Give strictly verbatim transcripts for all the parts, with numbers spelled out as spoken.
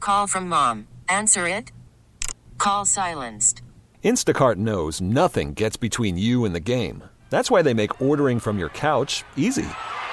Call from mom. Answer it. Call silenced. Instacart knows nothing gets between you and the game. That's why they make ordering from your couch easy.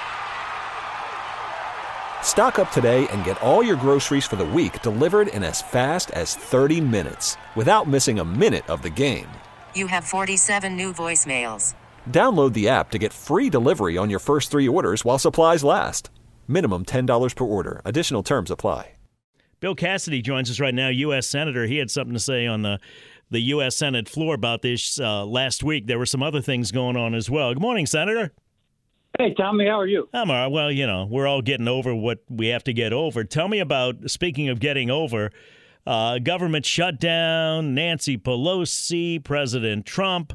Stock up today and get all your groceries for the week delivered in as fast as thirty minutes without missing a minute of the game. You have forty-seven new voicemails. Download the app to get free delivery on your first three orders while supplies last. Minimum ten dollars per order. Additional terms apply. Bill Cassidy joins us right now, U S Senator. He had something to say on the, the U S Senate floor about this uh, last week. There were some other things going on as well. Good morning, Senator. Hey, Tommy, how are you? I'm all right. Well, you know, we're all getting over what we have to get over. Tell me about, speaking of getting over, uh, government shutdown, Nancy Pelosi, President Trump,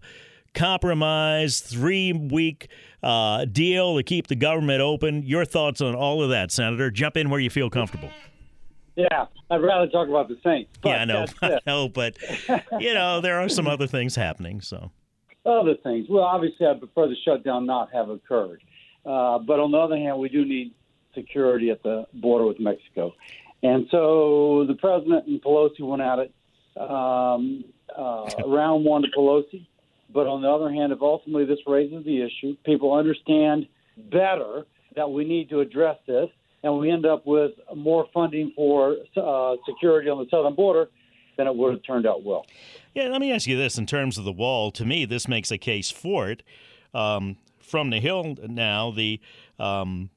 compromise, three-week uh, deal to keep the government open. Your thoughts on all of that, Senator? Jump in where you feel comfortable. Yeah, I'd rather talk about the Saints. Yeah, I know, I know, but, you know, there are some other things happening, so. Other things. Well, obviously, I prefer the shutdown not have occurred. Uh, but on the other hand, we do need security at the border with Mexico. And so the president and Pelosi went at it. Um, uh, round one to Pelosi. But on the other hand, if ultimately this raises the issue, people understand better that we need to address this, and we end up with more funding for uh, security on the southern border, then it would have turned out well. Yeah, let me ask you this in terms of the wall. To me, this makes a case for it. Um, from the Hill now, the um,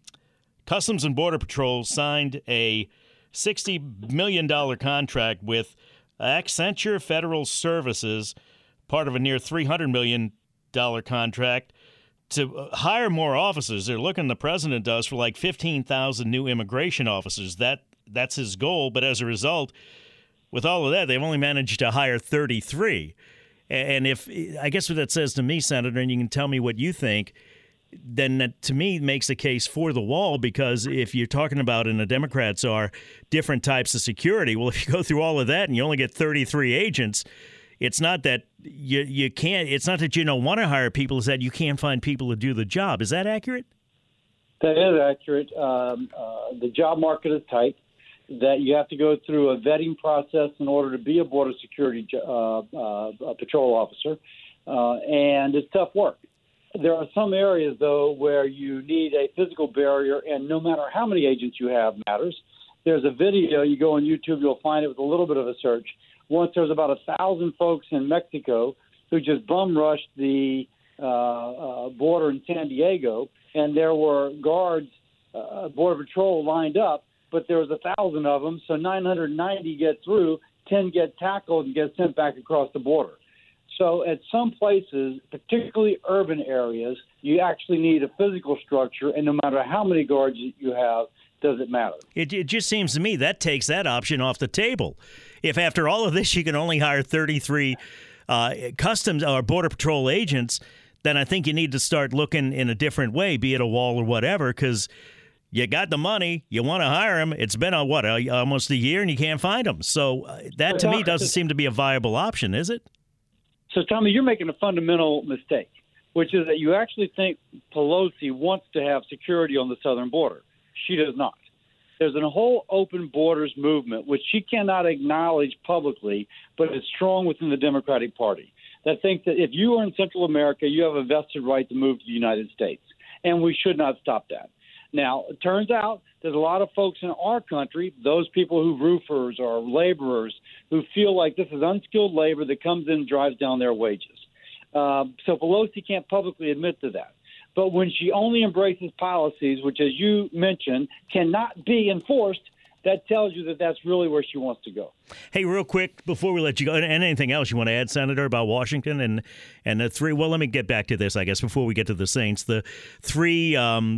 Customs and Border Patrol signed a sixty million dollars contract with Accenture Federal Services, part of a near three hundred million dollars contract, to hire more officers. They're looking, the president does, for like fifteen thousand new immigration officers. That That's his goal, but as a result, with all of that, they've only managed to hire thirty-three. And if I guess what that says to me, Senator, and you can tell me what you think, then that to me makes a case for the wall, because if you're talking about, and the Democrats are, different types of security, well, if you go through all of that and you only get thirty-three agents, it's not that you you can't. It's not that you don't want to hire people; it's that you can't find people to do the job. Is that accurate? That is accurate. Um, uh, the job market is tight. That you have to go through a vetting process in order to be a border security uh, uh, patrol officer, uh, and it's tough work. There are some areas, though, where you need a physical barrier, and no matter how many agents you have matters. There's a video, you go on YouTube, you'll find it with a little bit of a search. Once there was about a thousand folks in Mexico who just bum rushed the uh, uh, border in San Diego, and there were guards, uh, Border Patrol lined up, but there was a thousand of them, so nine hundred ninety get through, ten get tackled and get sent back across the border. So at some places, particularly urban areas, you actually need a physical structure, and no matter how many guards you have, does it matter. It, it just seems to me that takes that option off the table. If after all of this you can only hire thirty-three uh, Customs or Border Patrol agents, then I think you need to start looking in a different way, be it a wall or whatever, because you got the money, you want to hire them. It's been, a, what, a, almost a year, and you can't find them. So uh, that, to me, doesn't seem to be a viable option, is it? So, Tommy, you're making a fundamental mistake, which is that you actually think Pelosi wants to have security on the southern border. She does not. There's a whole open borders movement, which she cannot acknowledge publicly, but is strong within the Democratic Party, that thinks that if you are in Central America, you have a vested right to move to the United States, and we should not stop that. Now, it turns out there's a lot of folks in our country, those people who roofers or laborers, who feel like this is unskilled labor that comes in and drives down their wages. Uh, so Pelosi can't publicly admit to that. But when she only embraces policies, which, as you mentioned, cannot be enforced, that tells you that that's really where she wants to go. Hey, real quick, before we let you go, and anything else you want to add, Senator, about Washington and, and the three, well, let me get back to this, I guess, before we get to the Saints. The three-week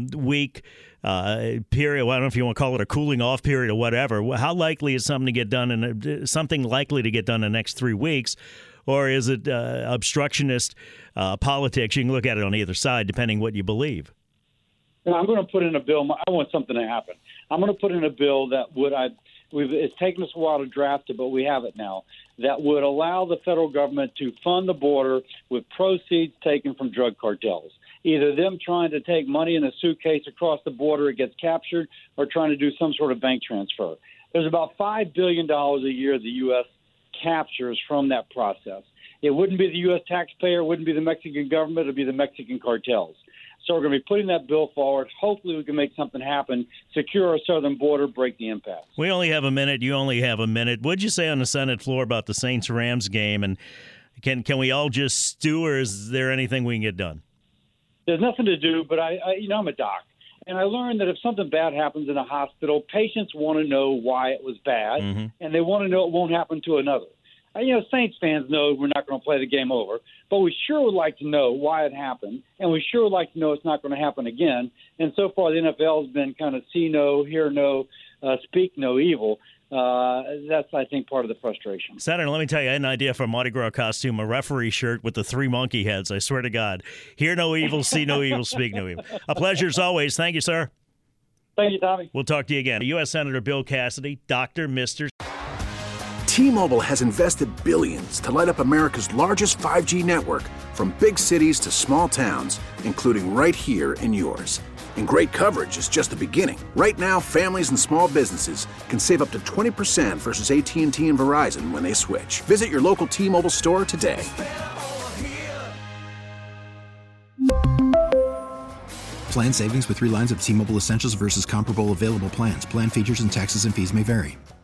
um, uh, period, well, I don't know if you want to call it a cooling-off period or whatever, how likely is something to get done, in, something likely to get done in the next three weeks? Or is it uh, obstructionist uh, politics? You can look at it on either side, depending what you believe. Now, I'm going to put in a bill. I want something to happen. I'm going to put in a bill that would I. We've, it's taken us a while to draft it, but we have it now. That would allow the federal government to fund the border with proceeds taken from drug cartels. Either them trying to take money in a suitcase across the border, it gets captured, or trying to do some sort of bank transfer. There's about five billion dollars a year the U S captures from that process. It wouldn't be the U S taxpayer, it wouldn't be the Mexican government, it would be the Mexican cartels. So we're going to be putting that bill forward. Hopefully we can make something happen, secure our southern border, break the impasse. We only have a minute. You only have a minute. What'd you say on the Senate floor about the Saints-Rams game? And can can we all just stew, or is there anything we can get done? There's nothing to do, but I, I you know, I'm a doc. And I learned that if something bad happens in a hospital, patients want to know why it was bad, mm-hmm. and they want to know it won't happen to another. You know, Saints fans know we're not going to play the game over, but we sure would like to know why it happened, and we sure would like to know it's not going to happen again. And so far, the N F L has been kind of see no, hear no, uh, speak no evil. Uh, that's, I think, part of the frustration. Senator, let me tell you, I had an idea for a Mardi Gras costume, a referee shirt with the three monkey heads. I swear to God. Hear no evil, see no evil, speak no evil. A pleasure as always. Thank you, sir. Thank you, Tommy. We'll talk to you again. U S Senator Bill Cassidy, Doctor Mister T-Mobile has invested billions to light up America's largest five G network, from big cities to small towns, including right here in yours. And great coverage is just the beginning. Right now, families and small businesses can save up to twenty percent versus A T and T and Verizon when they switch. Visit your local T-Mobile store today. Plan savings with three lines of T-Mobile Essentials versus comparable available plans. Plan features and taxes and fees may vary.